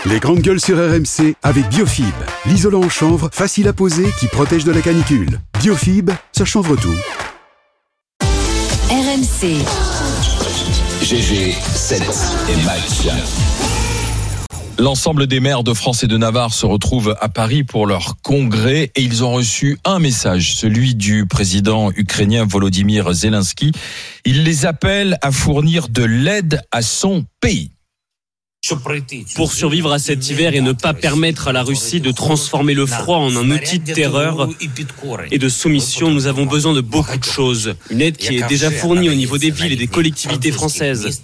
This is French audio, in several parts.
Les grandes gueules sur RMC avec Biofib, l'isolant en chanvre facile à poser qui protège de la canicule. Biofib, ça chanvre tout. RMC. GG, 7 et match. L'ensemble des maires de France et de Navarre se retrouvent à Paris pour leur congrès et ils ont reçu un message, celui du président ukrainien Volodymyr Zelensky. Il les appelle à fournir de l'aide à son pays. Pour survivre à cet hiver et ne pas permettre à la Russie de transformer le froid en un outil de terreur et de soumission, nous avons besoin de beaucoup de choses. Une aide qui est déjà fournie au niveau des villes et des collectivités françaises.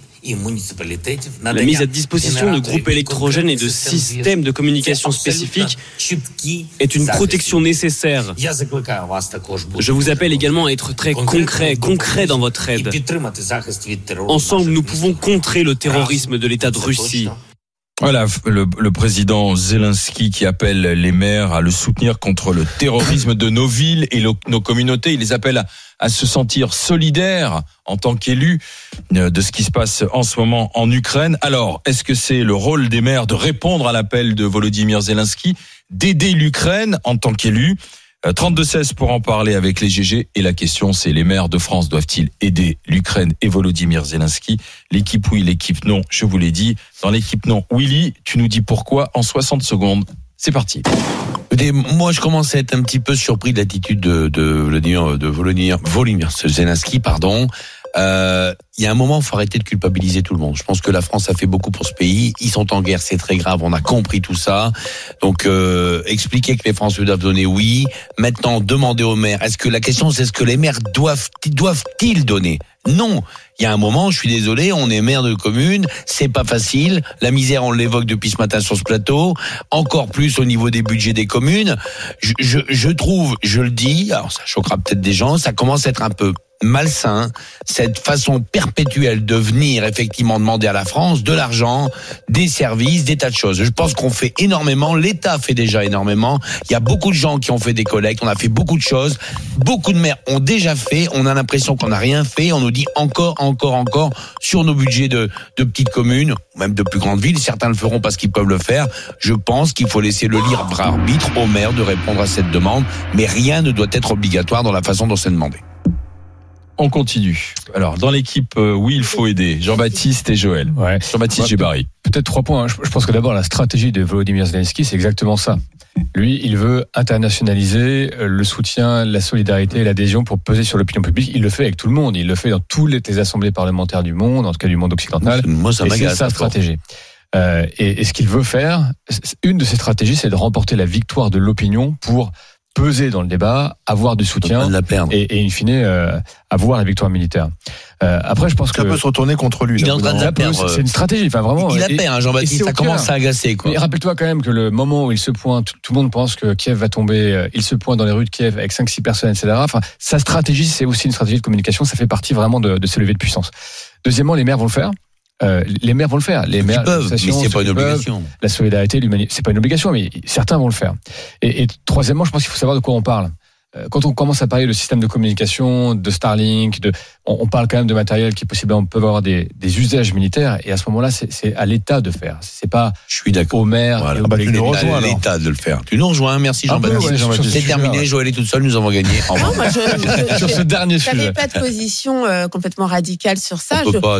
La mise à disposition de groupes électrogènes et de systèmes de communication spécifiques est une protection nécessaire. Je vous appelle également à être très concret dans votre aide. Ensemble, nous pouvons contrer le terrorisme de l'État de Russie. Voilà, le président Zelensky qui appelle les maires à le soutenir contre le terrorisme de nos villes et nos communautés. Il les appelle à se sentir solidaires en tant qu'élus de ce qui se passe en ce moment en Ukraine. Alors, est-ce que c'est le rôle des maires de répondre à l'appel de Volodymyr Zelensky, d'aider l'Ukraine en tant qu'élus ? 32-16 pour en parler avec les GG. Et la question, c'est les maires de France doivent-ils aider l'Ukraine et Volodymyr Zelensky ? L'équipe oui, l'équipe non, je vous l'ai dit. Dans l'équipe non, Willy, tu nous dis pourquoi en 60 secondes. C'est parti. Moi, je commence à être un petit peu surpris de l'attitude de Volodymyr Zelensky, pardon. Il y a un moment, il faut arrêter de culpabiliser tout le monde. Je pense que la France a fait beaucoup pour ce pays. Ils sont en guerre, c'est très grave. On a compris tout ça. Donc, expliquer que les Français doivent donner, oui. Maintenant, demander aux maires. Est-ce que la question, c'est ce que les maires doivent-ils donner ? Non. Il y a un moment, je suis désolé, on est maire de commune, c'est pas facile. La misère, on l'évoque depuis ce matin sur ce plateau. Encore plus au niveau des budgets des communes. Je trouve, je le dis, alors ça choquera peut-être des gens, ça commence à être un peu malsain, cette façon perpétuelle de venir effectivement demander à la France de l'argent, des services, des tas de choses. Je pense qu'on fait énormément, l'État fait déjà énormément, il y a beaucoup de gens qui ont fait des collectes, on a fait beaucoup de choses, beaucoup de maires ont déjà fait, on a l'impression qu'on n'a rien fait, on nous dit encore sur nos budgets de petites communes, même de plus grandes villes, certains le feront parce qu'ils peuvent le faire. Je pense qu'il faut laisser le libre arbitre aux maires de répondre à cette demande, mais rien ne doit être obligatoire dans la façon dont c'est demandé. On continue. Alors, dans l'équipe, oui, il faut aider. Jean-Baptiste et Joël. Ouais. Jean-Baptiste Gébari. Peut-être 3 points. Je pense que d'abord, la stratégie de Volodymyr Zelensky, c'est exactement ça. Lui, il veut internationaliser le soutien, la solidarité et l'adhésion pour peser sur l'opinion publique. Il le fait avec tout le monde. Il le fait dans toutes les assemblées parlementaires du monde, en tout cas du monde occidental. Moi, ça m'agace. C'est sa stratégie. Et ce qu'il veut faire, une de ses stratégies, c'est de remporter la victoire de l'opinion pour peser dans le débat, avoir du soutien et in fine avoir la victoire militaire. Après, je pense que ça peut se retourner contre lui. Il est en train de la perdre. C'est une stratégie. Enfin, vraiment. Il la perd, Jean-Baptiste. Ça commence à agacer, quoi. Mais rappelle-toi quand même que le moment où il se pointe, tout le monde pense que Kiev va tomber. Il se pointe dans les rues de Kiev avec 5-6 personnes, etc. Enfin, sa stratégie, c'est aussi une stratégie de communication. Ça fait partie vraiment de ce lever de puissance. Deuxièmement, les maires vont le faire. Les maires vont le faire. Les maires peuvent, mais c'est pas une obligation. La solidarité, l'humanité, c'est pas une obligation, mais certains vont le faire. Et troisièmement, je pense qu'il faut savoir de quoi on parle. Quand on commence à parler de système de communication, de Starlink, on parle quand même de matériel qui possiblement peuvent avoir des usages militaires. Et à ce moment-là, c'est à l'État de faire. C'est pas je suis d'accord. Au maire. Voilà. Tu nous rejoins, l'État de le faire. Tu nous rejoins. Merci Jean-Baptiste. C'est terminé. Joël est toute seule. Nous avons gagné. Non, moi, sur ce dernier sujet. Je n'avais pas de position complètement radicale sur ça.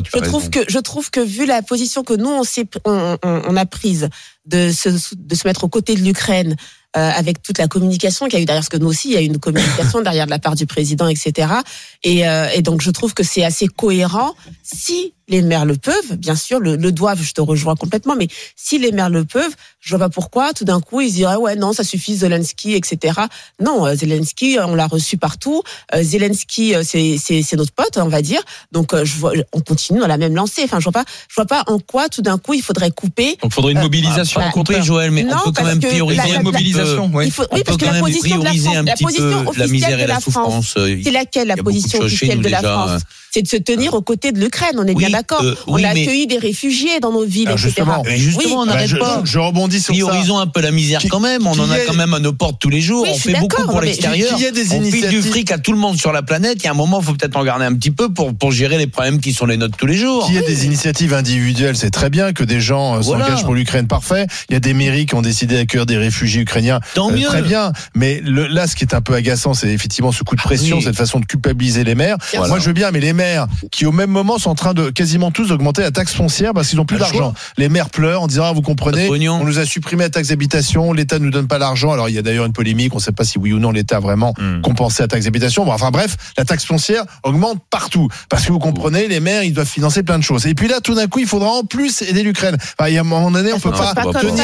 Je trouve que vu la position que nous on a prise de se mettre aux côtés de l'Ukraine. Avec toute la communication qu'il y a eu derrière, parce que nous aussi, il y a eu une communication derrière de la part du président, etc. Et donc, je trouve que c'est assez cohérent. Si les maires le peuvent, bien sûr, le doivent, je te rejoins complètement, mais si les maires le peuvent, je vois pas pourquoi, tout d'un coup, ils diraient, ouais, non, ça suffit, Zelensky, etc. Non, Zelensky, on l'a reçu partout. Zelensky, c'est notre pote, on va dire. Donc, on continue dans la même lancée. Enfin, je vois pas en quoi, tout d'un coup, il faudrait couper. Donc, il faudrait une mobilisation. Compris, Joël, mais on peut quand même prioriser une mobilisation. Oui, parce que la position de la France, la position officielle de la France, c'est laquelle la position officielle de la France ? c'est de se tenir aux côtés de l'Ukraine. On est bien d'accord. On a accueilli des réfugiés dans nos villes, etc. Justement, on n'arrête pas. Je rebondis sur ça. Priorisons un peu la misère quand même. On en a quand même à nos portes tous les jours. On fait beaucoup pour l'extérieur. On file du fric à tout le monde sur la planète. Il y a un moment, il faut peut-être en garder un petit peu pour gérer les problèmes qui sont les nôtres tous les jours. Qu'il y ait des initiatives individuelles, c'est très bien. Que des gens s'engagent pour l'Ukraine, parfait. Il y a des mairies qui ont décidé d'accueillir des réfugiés ukrainiens, très bien. Mais là, ce qui est un peu agaçant, c'est effectivement ce coup de pression, cette façon de culpabiliser les maires. Moi, je veux bien, mais les maires qui au même moment sont en train de quasiment tous augmenter la taxe foncière parce qu'ils n'ont plus d'argent. Les maires pleurent en disant vous comprenez, on nous a supprimé la taxe d'habitation, l'État nous donne pas l'argent. Alors il y a d'ailleurs une polémique, on ne sait pas si oui ou non l'État a vraiment compensé la taxe d'habitation. Bon, enfin bref, la taxe foncière augmente partout parce que vous comprenez, les maires ils doivent financer plein de choses. Et puis là, tout d'un coup, il faudra en plus aider l'Ukraine. Enfin, il y a un moment donné, on peut pas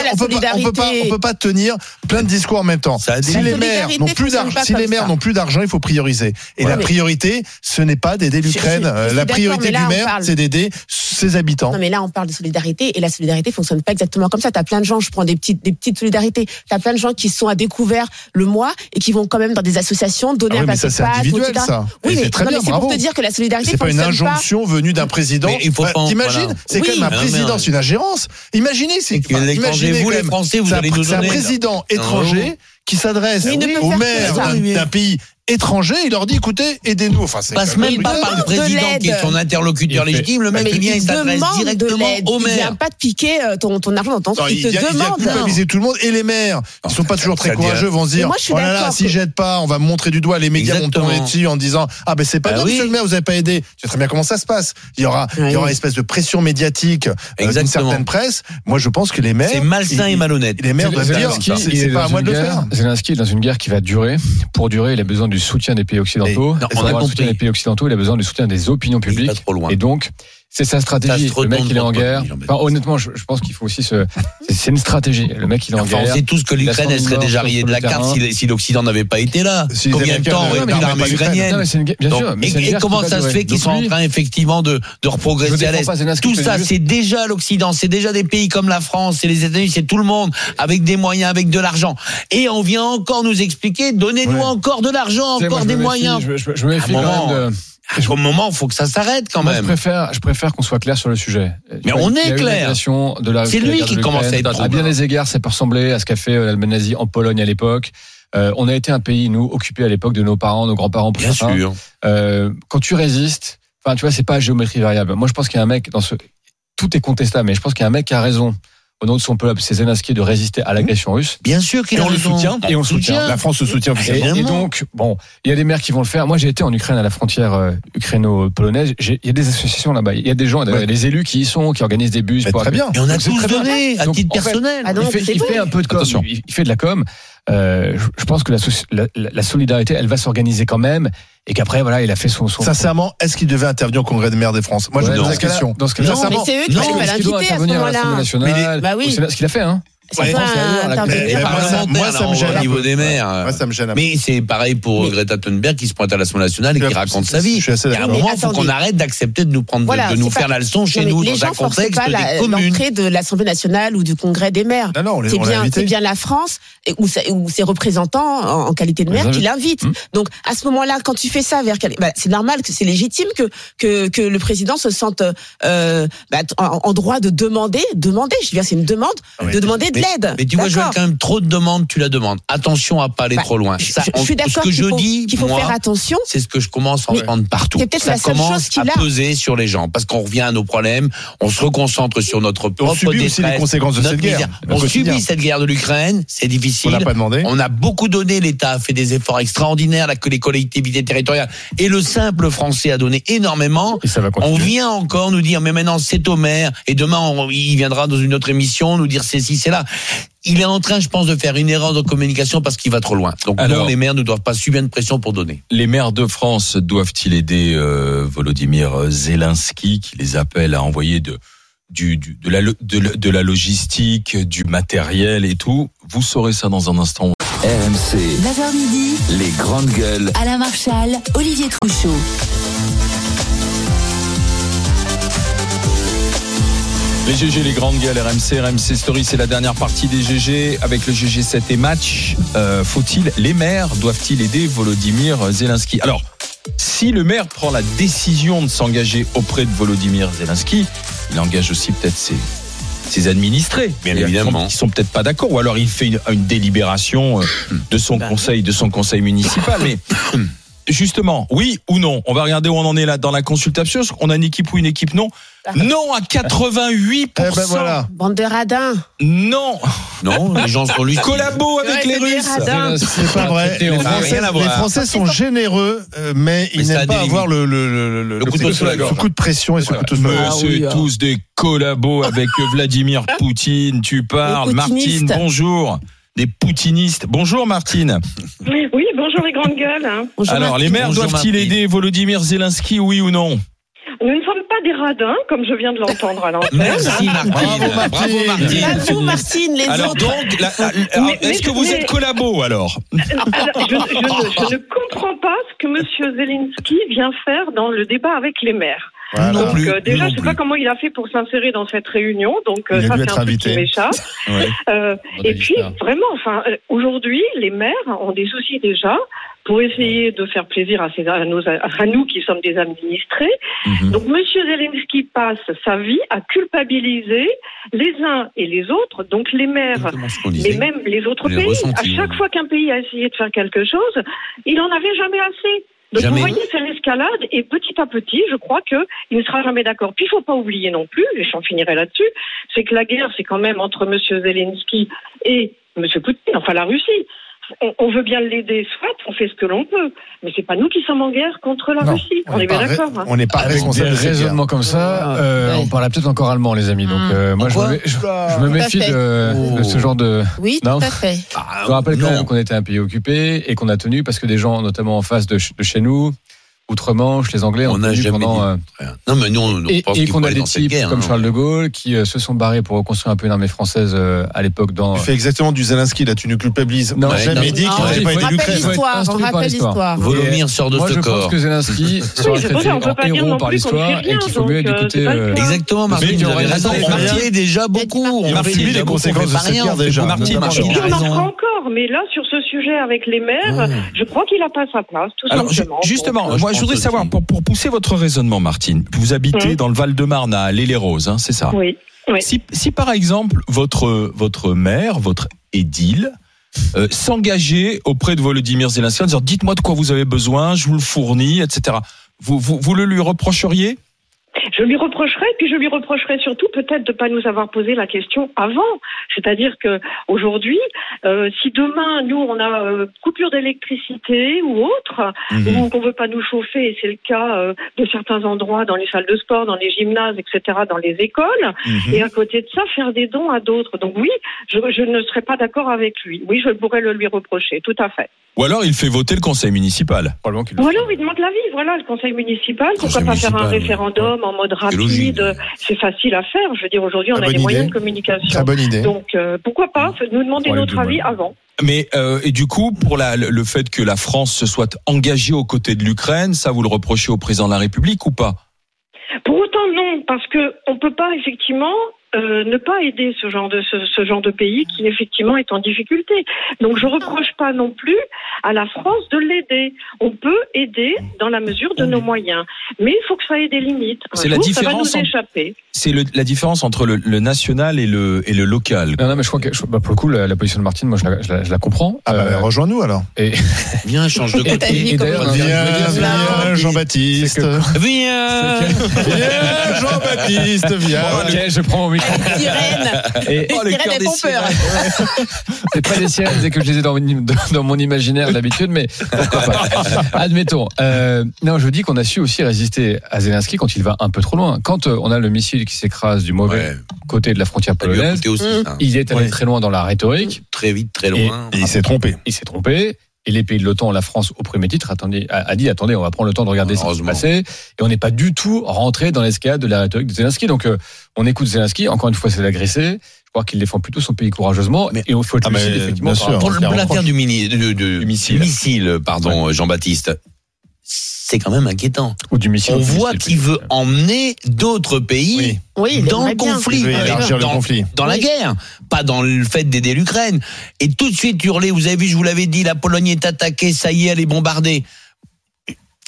tenir plein de discours en même temps. Si les maires n'ont plus d'argent, il faut prioriser. Et la priorité, ce n'est pas d'aider l'Ukraine. La priorité du maire, c'est d'aider ses habitants. Non, mais là, on parle de solidarité et la solidarité fonctionne pas exactement comme ça. T'as plein de gens, je prends des petites solidarités. T'as plein de gens qui sont à découvert le mois et qui vont quand même dans des associations donner un passe-passe. Mais ça, c'est individuel, ça. Oui, mais c'est très bien, c'est pour te dire que la solidarité fonctionne pas. C'est pas une injonction venue d'un président. T'imagines, c'est quand même un président, c'est une ingérence. Imaginez, vous les Français, vous allez nous donner. C'est un président étranger qui s'adresse aux maires d'un pays étrangers, il leur dit écoutez, aidez-nous. Enfin, c'est passe même pas par le président qui est son interlocuteur légitime, le mec il vient, il s'adresse directement au maire. Il vient pas de piquer ton argent dans ton il te demande. Il vient culpabiliser tout le monde et les maires qui sont pas toujours très courageux vont se dire oh là là, si j'aide pas, on va me montrer du doigt, les médias vont tomber dessus en disant ah ben c'est pas bien monsieur le maire, vous avez pas aidé. Tu sais très bien comment ça se passe. Il y aura une espèce de pression médiatique d'une certaine presse. Moi je pense que les maires c'est malsain et malhonnête. Les maires doivent dire c'est pas à moi de le faire. Zelensky est dans une guerre qui va durer. Pour durer, il a besoin du soutien des pays occidentaux. On a compris. Les pays occidentaux, il a besoin du soutien des opinions publiques. Et donc, c'est sa stratégie. Le mec, il est en guerre. Enfin, honnêtement, je pense qu'il faut aussi c'est une stratégie. Le mec, il est en guerre. On sait tous que l'Ukraine, elle serait déjà rayée de la carte si l'Occident n'avait pas été là. Combien de temps aurait pris l'armée ukrainienne? Et comment ça se fait qu'ils sont en train, effectivement, de reprogresser à l'Est? Tout ça, c'est déjà l'Occident. C'est déjà des pays comme la France, c'est les États-Unis, c'est tout le monde, avec des moyens, avec de l'argent. Et on vient encore nous expliquer, donnez-nous encore de l'argent, encore des moyens. Je me méfie quand même de... Au moment, il faut que ça s'arrête quand même. Je préfère qu'on soit clair sur le sujet. Mais on est clair. C'est lui qui commence à être. À bien des égards, ça peut ressembler à ce qu'a fait l'Allemagne nazie en Pologne à l'époque. On a été un pays, nous, occupé à l'époque de nos parents, nos grands-parents. Bien sûr. Quand tu résistes, enfin, tu vois, c'est pas à géométrie variable. Moi, je pense qu'il y a un mec tout est contestable, mais je pense qu'il y a un mec qui a raison. Au nom de son peuple, c'est Zelensky de résister à l'agression russe. Bien sûr qu'il le soutient. Et on le soutient. La France se soutient. Et donc, bon, il y a des maires qui vont le faire. Moi, j'ai été en Ukraine à la frontière ukraino-polonaise. Il y a des associations là-bas. Il y a des gens, des élus qui y sont, qui organisent des bus. Très bien. Et on a tous donné à titre personnel. Il fait un peu de com. Il fait de la com. Je pense que la solidarité, elle va s'organiser quand même. Et qu'après, voilà, il a fait son. Sincèrement, est-ce qu'il devait intervenir au Congrès des maires de France? Moi, je me pose la question. Dans ce cas-là, mais c'est eux qui vont l'inviter à ce moment-là. C'est ce qu'il a fait, hein. Moi, ça me gêne au niveau des maires. Moi, ça me gêne. Mais c'est pareil pour Greta Thunberg qui se pointe à l'Assemblée nationale et qui raconte sa vie. Il y a un moment, il faut qu'on arrête d'accepter de nous prendre, de nous faire la leçon chez nous dans un contexte des communes. L'entrée de l'Assemblée nationale ou du Congrès des maires. C'est bien la France ou ses représentants en qualité de maire qui l'invitent. Donc à ce moment-là, quand tu fais ça c'est normal, que c'est légitime que le président se sente en droit de demander. Je veux dire, c'est une demande de demander de l'aide. Mais tu vois, Joël, quand même trop de demandes, tu la demandes. Attention à pas aller trop loin. Je suis d'accord qu'il faut faire attention. C'est ce que je commence à entendre partout. Ça commence à peser sur les gens parce qu'on revient à nos problèmes, on se reconcentre sur notre propre détresse. On subit aussi les conséquences de cette guerre. On subit cette guerre de l'Ukraine, c'est difficile. On n'a pas demandé. On a beaucoup donné, l'État a fait des efforts extraordinaires, que les collectivités territoriales et le simple Français a donné énormément. On vient encore nous dire mais maintenant c'est au maire et demain il viendra dans une autre émission nous dire c'est ci, c'est là. Il est en train, je pense, de faire une erreur de communication parce qu'il va trop loin. Donc, alors, les maires ne doivent pas subir une pression pour donner. Les maires de France doivent-ils aider Volodymyr Zelensky, qui les appelle à envoyer de la logistique, du matériel et tout? Vous saurez ça dans un instant. RMC. 9h midi. Les grandes gueules. Alain Marchal, Olivier Truchot. Les GG, les grandes gueules, RMC Story, c'est la dernière partie des GG avec le GG7 et match. Les maires doivent-ils aider Volodymyr Zelensky? Alors, si le maire prend la décision de s'engager auprès de Volodymyr Zelensky, il engage aussi peut-être ses administrés, bien évidemment, qui sont peut-être pas d'accord, ou alors il fait une délibération de son conseil municipal. Mais justement, oui ou non? On va regarder où on en est là dans la consultation. On a une équipe oui, une équipe non. Non à 88%. Voilà. Bande de radins. Non, les gens sont lui. Collabo avec les Russes. C'est pas vrai. Les Français sont généreux, mais ils n'aiment pas avoir le coup de pression et ce couteau sous la gorge. C'est tous des collabos avec Vladimir Poutine. Tu parles, Martine. Bonjour. Des poutinistes. Bonjour Martine. Oui, bonjour les grandes gueules. Bonjour, alors Martine. les maires doivent-ils aider Volodymyr Zelensky, oui ou non? Nous ne sommes pas des radins, comme je viens de l'entendre à l'antenne. Merci Martine. Bravo Martine. Pas vous, Martine, les alors autres. Donc, est-ce que vous êtes collabo alors? Je ne comprends pas ce que M. Zelensky vient faire dans le débat avec les maires. Voilà. Donc déjà, je ne sais pas comment il a fait pour s'insérer dans cette réunion. Donc ça, c'est un truc qui m'échappe. Et puis vraiment, aujourd'hui, les maires ont des soucis déjà pour essayer de faire plaisir à nous qui sommes des administrés. Donc M. Zelensky passe sa vie à culpabiliser les uns et les autres, donc les maires, mais même les autres pays. À chaque fois qu'un pays a essayé de faire quelque chose, il n'en avait jamais assez. Donc vous voyez, c'est l'escalade et petit à petit, je crois qu'il ne sera jamais d'accord. Puis il ne faut pas oublier non plus, et j'en finirai là-dessus, c'est que la guerre, c'est quand même entre M. Zelensky et M. Poutine, enfin la Russie. On veut bien l'aider, soit on fait ce que l'on peut, mais c'est pas nous qui sommes en guerre contre la Russie. On est bien d'accord. On n'est pas responsable de des raisonnements comme ça. On parle peut-être encore allemand, les amis. Donc moi, je me méfie de ce genre de. Oui, tout à fait. Je rappelle quand même qu'on était un pays occupé et qu'on a tenu parce que des gens, notamment en face de chez nous, outre-Manche, les Anglais ont tenu pendant. Non, mais nous, on pense et qu'on a des dans cette types guerre, comme Charles de Gaulle qui se sont barrés pour reconstruire un peu une armée française à l'époque dans. Tu fais exactement du Zelensky là, tu nous culpabilises. On n'a jamais dit qu'il n'avait pas aidé l'Ukraine. On rappelle l'histoire. Volodymyr sort de ce corps. Moi, je pense que Zelensky sera traité en héros par l'histoire et qu'il faut mieux écouter. Exactement, Martine, vous avez raison. On fait déjà beaucoup. On a subi les conséquences de cette guerre déjà. Martine a raison. Encore, mais là, sur ce sujet avec les maires, je crois qu'il n'a pas sa place, tout simplement. Justement, moi, je voudrais savoir, pour pousser votre raisonnement, Martine, vous habitez dans le Val-de-Marne à l'Île-et-Roses, c'est ça? Oui. Si par exemple, votre maire, votre édile, s'engageait auprès de Volodymyr Zelensky en disant dites-moi de quoi vous avez besoin, je vous le fournis, etc. Vous le lui reprocheriez? Je lui reprocherais, puis je lui reprocherais surtout peut-être de ne pas nous avoir posé la question avant. C'est-à-dire que aujourd'hui, si demain nous on a coupure d'électricité ou autre, ou qu'on veut pas nous chauffer, et c'est le cas de certains endroits dans les salles de sport, dans les gymnases, etc., dans les écoles, et à côté de ça faire des dons à d'autres. Donc oui, je ne serais pas d'accord avec lui. Oui, je pourrais le lui reprocher, tout à fait. Ou alors il fait voter le conseil municipal. Ou alors il demande l'avis. Voilà, le conseil municipal. Pourquoi pas faire un référendum en mode rapide? C'est facile à faire. Je veux dire, aujourd'hui, on a des moyens de communication. Très bonne idée. Donc, pourquoi pas nous demander notre avis avant? Mais et du coup, pour le fait que la France se soit engagée aux côtés de l'Ukraine, ça vous le reprochez au président de la République ou pas? Pour autant, non, parce que on peut pas effectivement ne pas aider ce genre de pays qui effectivement est en difficulté. Donc je reproche pas non plus à la France de l'aider. On peut aider dans la mesure de nos moyens, mais il faut que ça ait des limites. C'est la différence. Ça va nous échapper. C'est la différence entre le national et le local. Non, mais je crois que pour le coup la position de Martine, moi je la comprends. Rejoins-nous alors. Et viens, change de côté. Viens, Jean-Baptiste. Viens, Jean-Baptiste, viens. Ok, je prends mon micro. Sirène. Et les sirènes, elles font peur. C'est pas des sirènes, c'est que je les ai dans mon imaginaire d'habitude, mais pourquoi pas. Admettons. Non, je dis qu'on a su aussi résister à Zelensky quand il va un peu trop loin. Quand on a le missile qui s'écrase du mauvais côté de la frontière polonaise, il est allé très loin dans la rhétorique. Très vite, très loin. Et il s'est trompé. Et les pays de l'OTAN, la France au premier titre, a dit attendez, on va prendre le temps de regarder ce qui se passait. Et on n'est pas du tout rentré dans l'escalade de la rhétorique de Zelensky. Donc on écoute Zelensky. Encore une fois, c'est l'agressé. Je crois qu'il défend plutôt son pays courageusement. Et il faut être lucide, effectivement. Pour l'affaire du missile, Jean-Baptiste, c'est quand même inquiétant. Ou du missile. On voit qu'il veut emmener d'autres pays dans le conflit, dans la guerre, pas dans le fait d'aider l'Ukraine. Et tout de suite hurler, vous avez vu, je vous l'avais dit, la Pologne est attaquée, ça y est, elle est bombardée.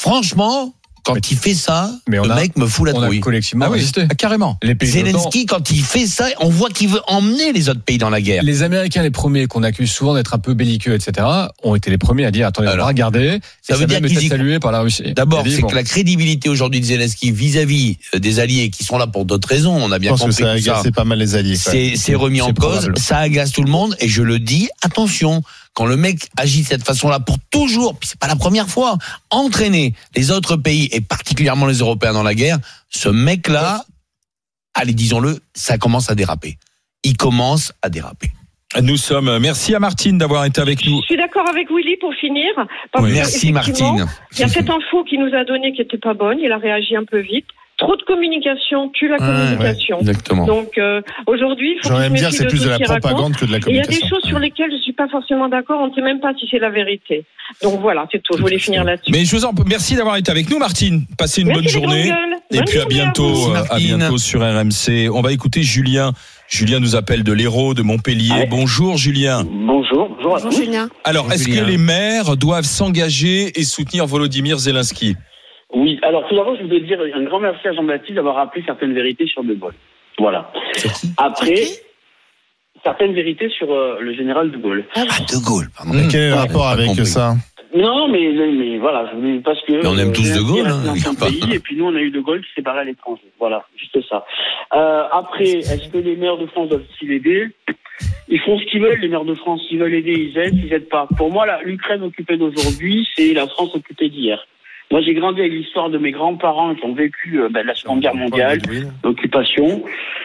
franchement, quand il fait ça, le mec me fout la trouille. On a collectivement résisté. Carrément. Zelensky, quand il fait ça, on voit qu'il veut emmener les autres pays dans la guerre. Les Américains, les premiers qu'on accuse souvent d'être un peu belliqueux, etc., ont été les premiers à dire, attendez, on va regarder. Ça veut dire qu'ils sont salués par la Russie. D'abord, c'est que la crédibilité aujourd'hui de Zelensky vis-à-vis des alliés qui sont là pour d'autres raisons, on a bien compris que ça a agacé pas mal les alliés. C'est remis en cause, ça agace tout le monde, et je le dis, attention, quand le mec agit de cette façon-là pour toujours, puis c'est pas la première fois, entraîner les autres pays et particulièrement les Européens dans la guerre, ce mec-là, allez, disons-le, ça commence à déraper. Il commence à déraper. Merci à Martine d'avoir été avec nous. Je suis d'accord avec Willy pour finir. Merci Martine. Il y a cette info qu'il nous a donnée qui était pas bonne, il a réagi un peu vite. Trop de communication tue la communication. Exactement. Donc aujourd'hui, il faut j'aurais me dire c'est plus de la propagande que de la communication. Il y a des choses sur lesquelles je suis pas forcément d'accord. On ne sait même pas si c'est la vérité. Donc voilà, c'est tout. Je voulais finir là-dessus. Mais merci d'avoir été avec nous, Martine. Passez une bonne journée. Et puis à bientôt sur RMC. On va écouter Julien. Julien nous appelle de l'Hérault, de Montpellier. Ouais. Bonjour Julien. Bonjour Julien. Alors, est-ce que les maires doivent s'engager et soutenir Volodymyr Zelensky ? Oui, alors tout d'abord, je voudrais dire un grand merci à Jean-Baptiste d'avoir rappelé certaines vérités sur De Gaulle. Voilà. Après, certaines vérités sur le général De Gaulle. De Gaulle, pardon. Quel est le rapport avec ça ? Non, mais voilà, parce que... Mais on aime tous De Gaulle, hein. Un pays, et puis nous, on a eu De Gaulle qui s'est barré à l'étranger. Voilà, juste ça. Après, est-ce que les maires de France doivent-ils aider ? Ils font ce qu'ils veulent, les maires de France. S'ils veulent aider, ils aident pas. Pour moi, l'Ukraine occupée d'aujourd'hui, c'est la France occupée d'hier. Moi, j'ai grandi avec l'histoire de mes grands-parents qui ont vécu la Seconde Guerre mondiale, l'occupation.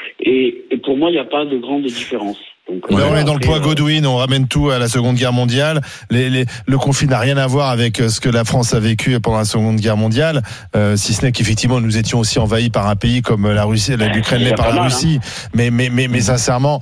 Et pour moi, il n'y a pas de grande différence. Donc, on est dans le poids Godwin, on ramène tout à la Seconde Guerre mondiale. Le conflit n'a rien à voir avec ce que la France a vécu pendant la Seconde Guerre mondiale, si ce n'est qu'effectivement nous étions aussi envahis par un pays comme la Russie, l'Ukraine l'est par la Russie. Mais sincèrement,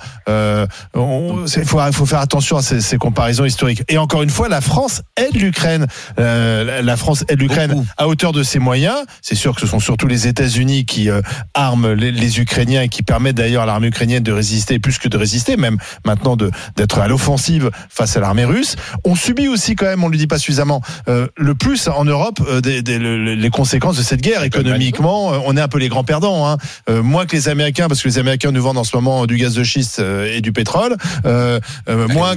il faut faire attention à ces comparaisons historiques. Et encore une fois, la France aide l'Ukraine. La France aide l'Ukraine à hauteur de ses moyens. C'est sûr que ce sont surtout les États-Unis qui arment les Ukrainiens et qui permettent d'ailleurs à l'armée ukrainienne de résister, plus que de résister, même maintenant d'être à l'offensive face à l'armée russe. On subit aussi quand même, on ne le dit pas suffisamment, le plus en Europe les conséquences de cette guerre. Économiquement, on est un peu les grands perdants, hein. Moins que les Américains, parce que les Américains nous vendent en ce moment du gaz de schiste et du pétrole, moins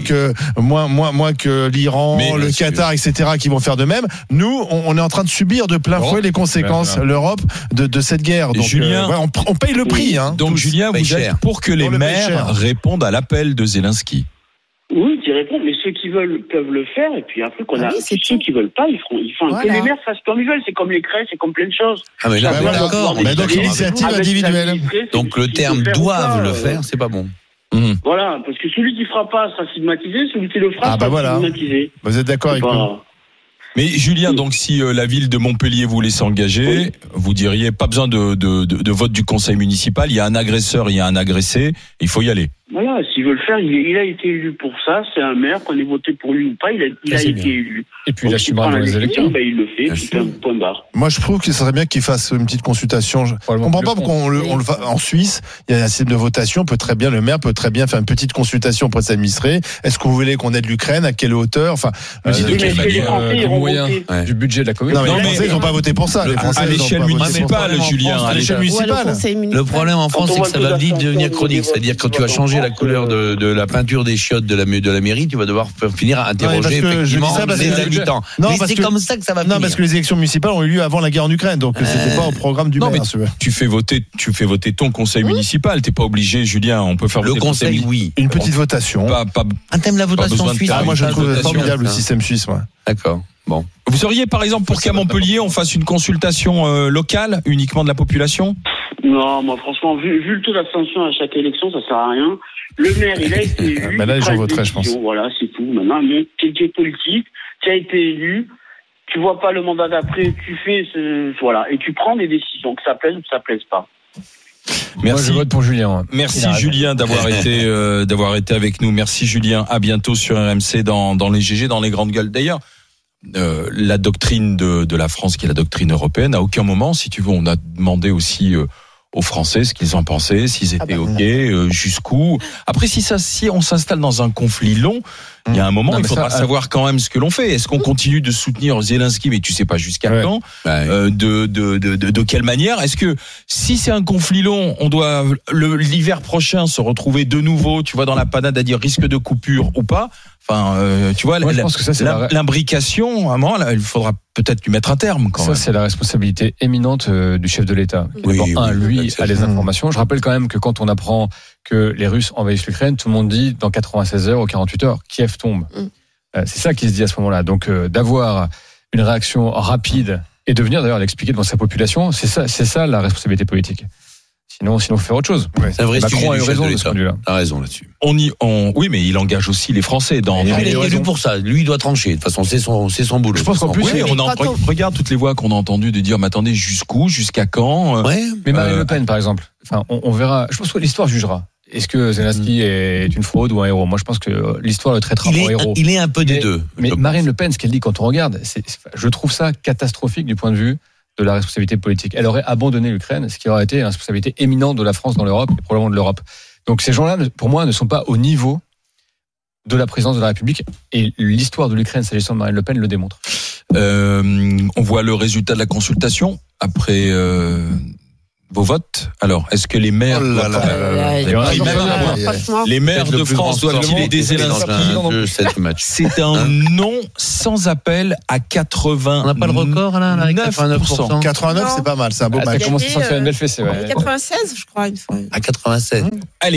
que l'Iran, le Qatar, etc., qui vont faire de même. Nous, on est en train de subir de plein fouet les conséquences, l'Europe, de cette guerre. Donc, Julien, on paye le prix. Hein, donc Julien, vous êtes pour que les maires répondent à l'appel de Zelensky. Oui, qui répondent, mais ceux qui veulent peuvent le faire, et puis après ceux qui veulent pas, ils font que les maires fassent comme ils veulent, c'est comme les crèches, c'est comme plein de choses. Ah mais là, d'accord. Donc initiative individuelle. Donc le terme doivent le faire, c'est pas bon. Voilà, parce que celui qui fera pas sera stigmatisé, celui qui le fera sera stigmatisé. Vous êtes d'accord avec nous? Mais Julien, donc si la ville de Montpellier voulait s'engager, vous diriez pas besoin de vote du conseil municipal, il y a un agresseur, il y a un agressé, il faut y aller. Voilà, s'il veut le faire, il a été élu pour ça, c'est un maire, qu'on ait voté pour lui ou pas, il a été élu. Et puis il assumera dans les élections. Il le fait, c'est un point barre. Moi je trouve que ce serait bien qu'il fasse une petite consultation. Je comprends pas pourquoi on le fasse en Suisse, il y a un système de votation, le maire peut très bien faire une petite consultation auprès de ses administrés. Est-ce que vous voulez qu'on aide l'Ukraine, à quelle hauteur, enfin, du budget de la commune. Non mais les Français ils n'ont pas voté pour ça. À l'échelle municipale, Julien. À l'échelle municipale. Le problème en France, c'est que ça va vite devenir chronique. C'est-à-dire quand tu vas changer la couleur de la peinture des chiottes de la mairie, tu vas devoir finir à interroger effectivement les habitants. Mais c'est comme ça que ça va finir. Non, parce que les élections municipales ont eu lieu avant la guerre en Ukraine, donc c'était pas au programme du maire. Mais tu fais voter ton conseil municipal. T'es pas obligé, Julien. On peut faire voter le conseil, oui. Une petite votation. Un thème de la votation suisse. Moi, je trouve formidable le système suisse. D'accord. Bon. Vous seriez par exemple pour qu'à Montpellier on fasse une consultation locale uniquement de la population? Non, moi franchement, vu le taux d'abstention à chaque élection, ça sert à rien. Le maire, il a été élu. Là, j'en voterai, je pense. Voilà, c'est tout. Maintenant, t'es politique, tu as été élu, tu vois pas le mandat d'après, tu fais voilà, et tu prends des décisions, que ça plaise ou que ça plaise pas. Merci. Moi, je vote pour Julien. Merci Julien d'avoir été avec nous. Merci Julien. À bientôt sur RMC dans les GG, dans les grandes gueules. D'ailleurs, la doctrine de la France, qui est la doctrine européenne, à aucun moment, si tu veux, on a demandé aussi aux Français ce qu'ils en pensaient, s'ils étaient OK, jusqu'où. Après, si on s'installe dans un conflit long, il y a un moment, il faudra savoir quand même ce que l'on fait. Est-ce qu'on continue de soutenir Zelensky, mais tu sais pas jusqu'à quand, de quelle manière? Est-ce que si c'est un conflit long, on doit l'hiver prochain se retrouver de nouveau, tu vois, dans la panade à dire risque de coupure ou pas? Enfin, tu vois, je pense que ça, l'imbrication, à un moment, là, il faudra peut-être lui mettre un terme. Quand même. C'est la responsabilité éminente du chef de l'État. Lui a les informations. Je rappelle quand même que quand on apprend que les Russes envahissent l'Ukraine, tout le monde dit dans 96 heures ou 48 heures, Kiev tombe. C'est ça qui se dit à ce moment-là. Donc, d'avoir une réaction rapide et de venir d'ailleurs l'expliquer devant sa population, c'est ça la responsabilité politique. Sinon, faut faire autre chose. C'est un vrai Macron a eu raison de ce point de vue-là. Il a raison là-dessus. Oui, mais il engage aussi les Français dans. Il est élu pour ça. Lui, il doit trancher. De toute façon, c'est son boulot. Je pense qu'en plus, regarde toutes les voix qu'on a entendues de dire, mais attendez, jusqu'où, jusqu'à quand. Mais Marine Le Pen, par exemple. Enfin, on verra. Je pense que l'histoire jugera. Est-ce que Zelensky est une fraude ou un héros? Moi, je pense que l'histoire le traitera en héros. Il est un peu des deux. Mais Marine Le Pen, ce qu'elle dit quand on regarde, je trouve ça catastrophique du point de vue de la responsabilité politique. Elle aurait abandonné l'Ukraine, ce qui aurait été une responsabilité éminente de la France dans l'Europe et probablement de l'Europe. Donc ces gens-là, pour moi, ne sont pas au niveau de la présidence de la République. Et l'histoire de l'Ukraine, s'agissant de Marine Le Pen, le démontre. On voit le résultat de la consultation après vos votes. Alors, est-ce que les maires les maires de France doivent-ils aider Zelensky? C'est un non sans appel à 80. On n'a pas le record là, avec 89%. 89, c'est pas mal, c'est un beau match. Ça commence à faire une belle fessée. 96, je crois, une fois. À 96. Allez.